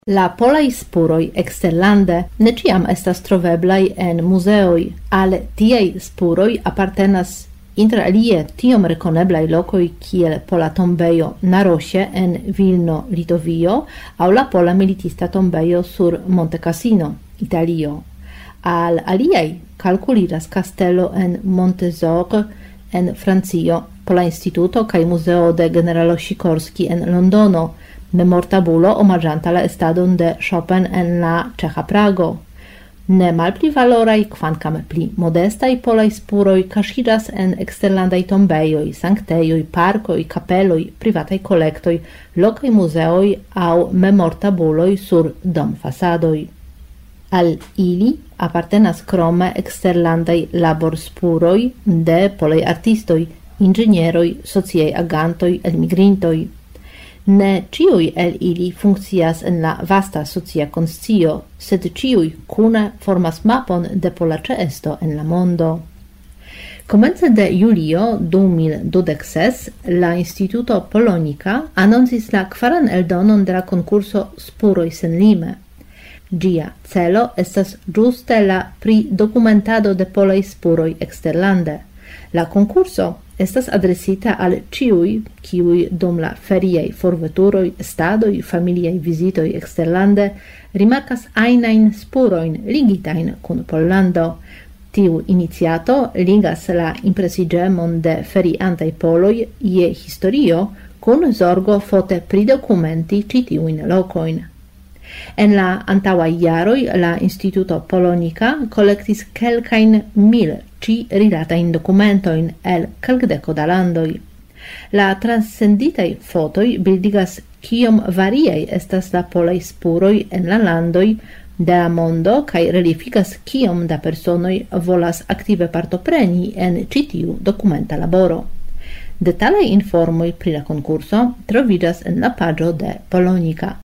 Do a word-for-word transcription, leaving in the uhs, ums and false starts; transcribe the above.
La polaj spuroj eksterlande ne ĉiam estas troveblaj en muzeoj, al tiaj spuroj apartenas inter alie tiom rekoneblaj lokoj kiel Pola tombejo na Rosie en Vilno, Litovio, aŭ la Pola militista tombejo sur Monte Cassino, Italio. Al aliaj kalkuliras kastelo en Montezor en Francio, Pola Instituto kaj Muzeo de Generalo Sikorski en Londono, memortabulo omaĝanta la estadon de Chopin en la ĉeĥa Prago. Ne malpli valoraj, kvankam pli modestaj polaj spuroj kaŝiĝas en eksterlandaj tombejoj, sanktejoj, parkoj, kapeloj, privataj kolektoj, lokaj muzeoj aŭ memortabuloj sur domfasadoj. Al ili apartenas krome eksterlandaj laborspuroj de polaj artistoj, inĝenieroj, sociaj agantoj, elmigrintoj. Ne ciui el ili funkcias en la vasta socia konscio, sed ciui kune formas mapon de pola ĉeesto en la mondo. Komence de julio du mil dudek ses la Instituto Polonika anoncis la kvaran eldonon de la konkurso Spuroj senlime. Ĝia celo estas ĝuste la pridokumentado de polaj spuroj eksterlande. La konkurso estas adresita al ciui, kiuj dum la feriaj forveturoj, stadoj, familiaj vizitoj eksterlande rimarkas ajnajn spurojn ligitajn kun Pollando. Tiu iniciato ligas la impresiĝemon de feriantaj poloj je historio kun zorgo fote pridokumenti ĉi tiujn lokojn. En la antaŭaj jaroj la Instituto Polonika kolektis kelkajn mil ci rilatajn dokumentojn el kelkdeko da landoj. La transcenditaj fotoj bildigas kiom variaj estas la polaj spuroj en la landoj de la mondo kaj relifikas kiom da personoj volas aktive partopreni en ĉi tiu dokumenta laboro. Detalaj informoj pri la konkurso troviĝas en la paĝo de Polonika.